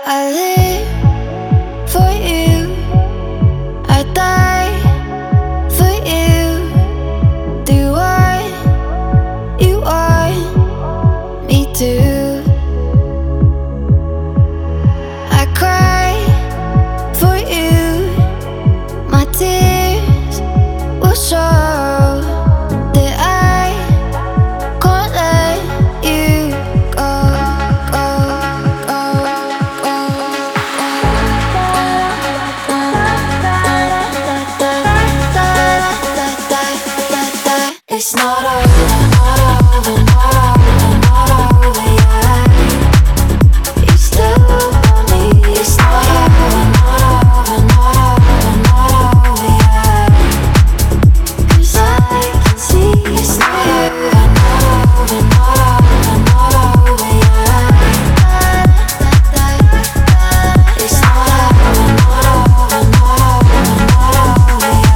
I live for you, I die for you. Do what you want me to. I cry for you, my tears will show that I can't let you go, It's not over, not over, not over, not over yet. You still want me. It's not over, not over, not over, not over yet. 'Cause I can see it's not over, not over, not over, not over yet. It's not over, not over, not over, not over yet.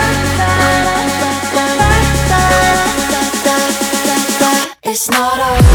It's not over.